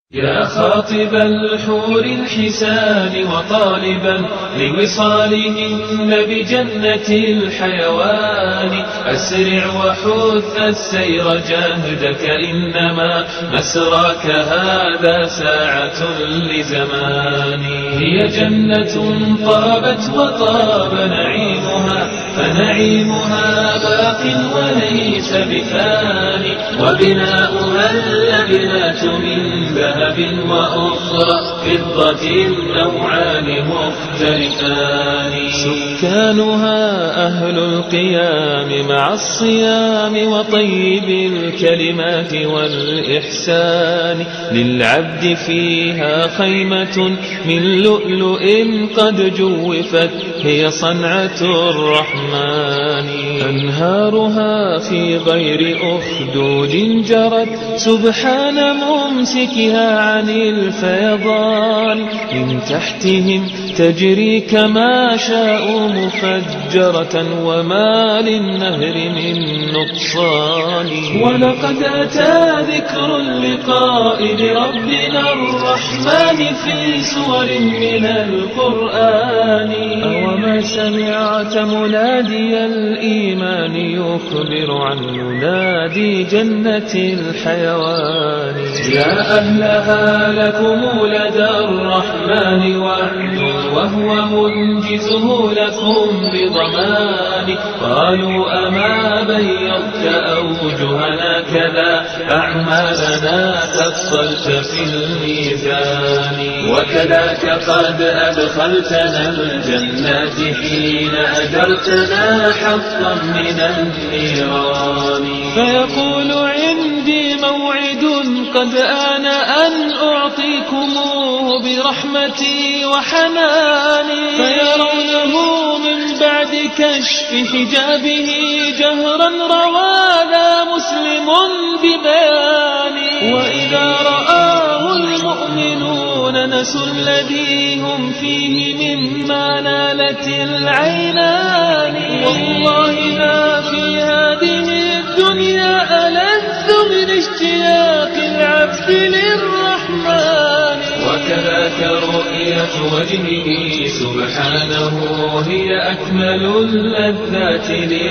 يا خاطب الحور الحسان وطالبا لوصالهن بجنة الحيوان أسرع وحث السير جاهدك إنما مسراك هذا ساعة لزمان هي جنة طابت وطاب نعيمها فنعيمها باق وليس بفاني وبناؤها اللبنات من ذهب وأخرى فضة نوعان مختلفان سكانها أهل القيام مع الصيام وطيب الكلمات والإحسان للعبد فيها خيمة من لؤلؤ قد جوفت هي صنعة الرحمن أنهارها في غير أخدود جرت سبحان ممسكها عن الفيضان من تحتهم تجري كما شاء مفجرة وما للنهر من نقصان ولقد أتى ذكر اللقاء بربنا الرحمن في سور من القرآن أوما سمعت منادي الإيمان يخبر عن منادي جنة الحيوان يا أهلها لكم لدى الرحمن وعد وهو منجزه لكم بضمان قالوا أما بيضت أوجهنا كذا أعمالنا تفصلت في الميزان وكذاك قد أدخلتنا الجنات حين أجرتنا حظا من النيران فيقول عندي موعد قد آن أن أعطيكموه برحمتي وحناني فيرونه من بعد كشف حجابه جهرا روانا مسلم ببياني وإذا رآه المؤمنون نسوا الذي هم فيه مما نالت العينان والله ما في هذه الدنيا ألذ من اشتياق العبد للرحمن وكذاك رؤية وجهه سبحانه هي أكمل اللذات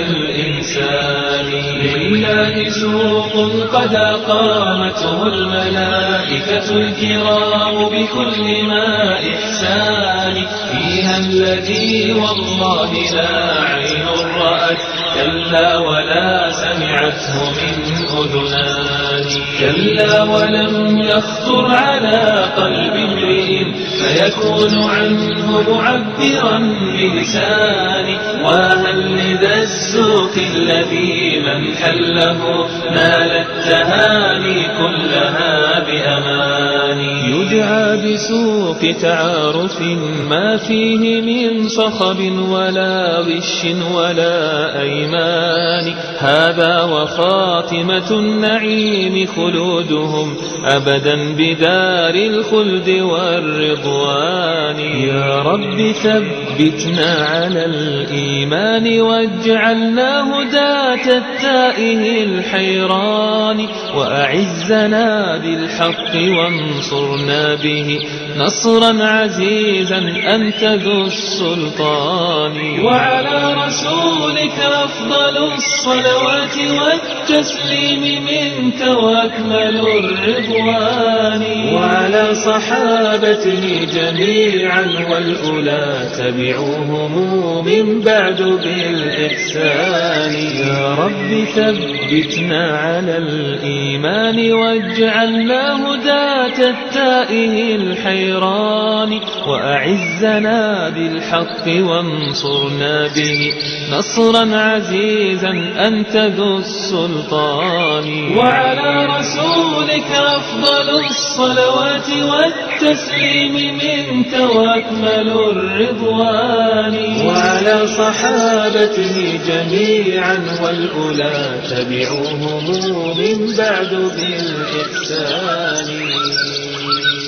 للإنسان لله سوق قد أقامته الملائكة الكرام بكل ما إحسان فيها الذي والله لا عين رأت كلا ولا سمعته من أذنان كلا ولم يخطر على قلب امرئ فيكون عنه معبرا بلسانه وهل لذا السوق الذي من حله نال التهاني كلها بأمان يدعى بسوق تعارف ما فيه من صخب ولا غش ولا أيمان هذا وخاتمة النعيم خلودهم أبدا بدار الخلد والرضوان يا رب ثبتنا على الإيمان واجعلنا هداة التائه الحيران وأعزنا بالحق وانصرنا به نصرا عزيزا أنت ذو السلطان وعلى رسولك أفضل الصلوات والتسليم منك وأكمل الرضوان وعلى صحابته جميعا والأولى تبعوهم من بعد بالإحسان يا رب ثبتنا على الإيمان واجعلنا هداة التائه الحيران وأعزنا بالحق وانصرنا به نصرا عزيزا أنت ذو السلطان وعلى رسولك أفضل الصلوات والتسليم منك وأكمل الرضوان وعلى صحابته جميعا والأولى تبعوهم من بعد بالإحسان